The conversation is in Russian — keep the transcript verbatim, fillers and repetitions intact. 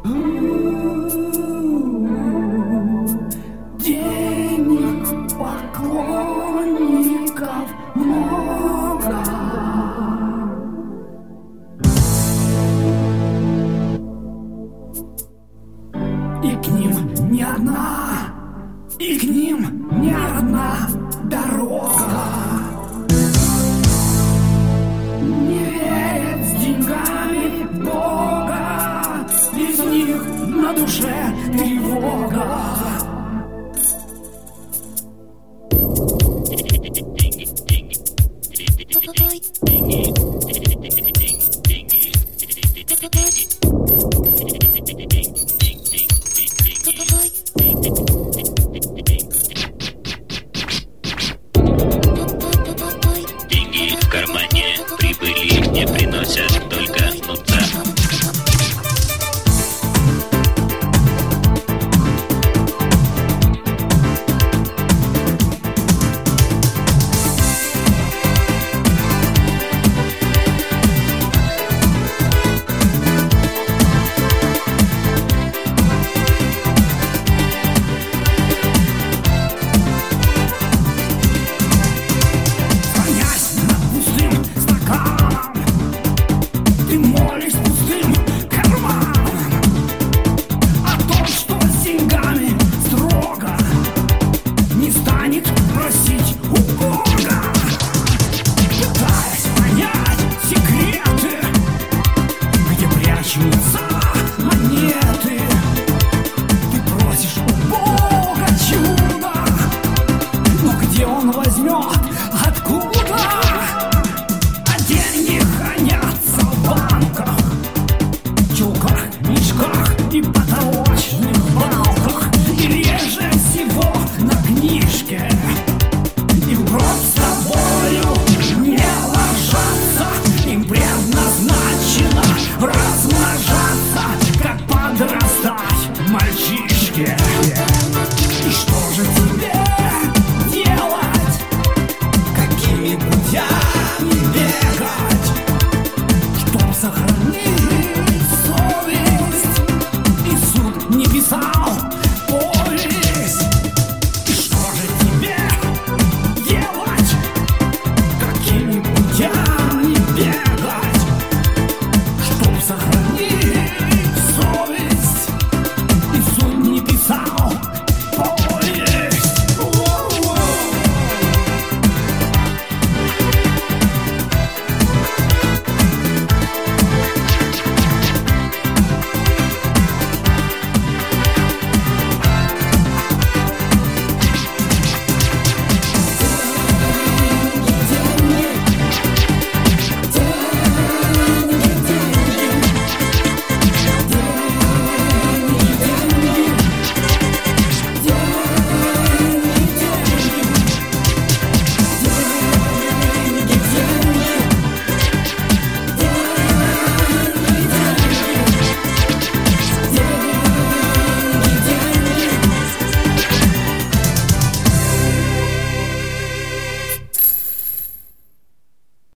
Денег, поклонников много. И к ним не одна, и к ним не одна дорога. Не верят с деньгами в Бога, без них на душе тревога. Деньги в кармане, прибыли не приносят только нутца. Просить у Бога, пытаясь понять секреты, где прячутся